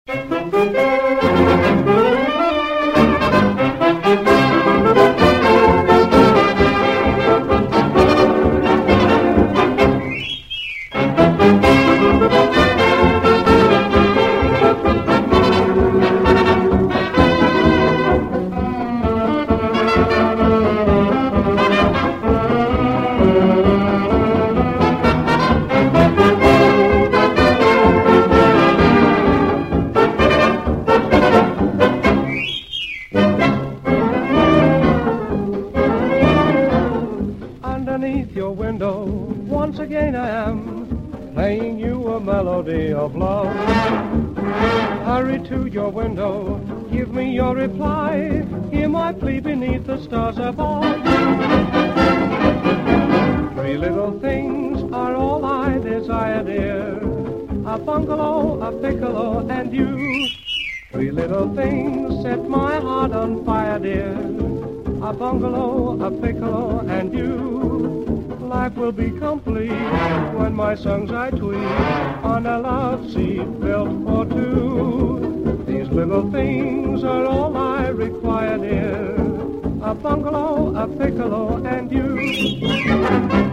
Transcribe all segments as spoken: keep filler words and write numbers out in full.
A bungalow, a piccolo, and you. Life will be complete when my songs I tweet on a love seat built for two. These little things are all I require, dear. A bungalow, a piccolo, and you.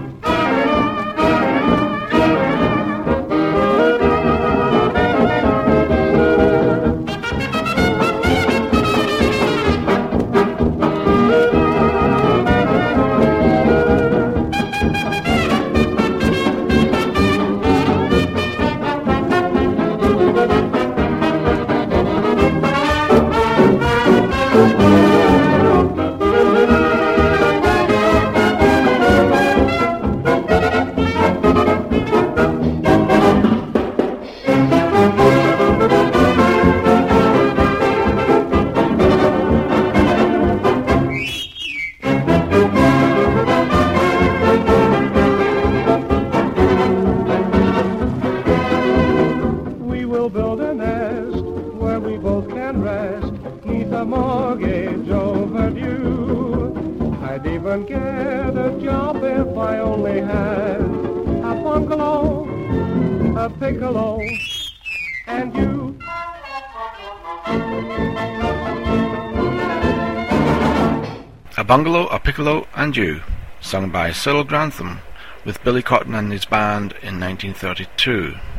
A Bungalow, a Piccolo, and You, sung by Cyril Grantham with Billy Cotton and his band in nineteen thirty-two.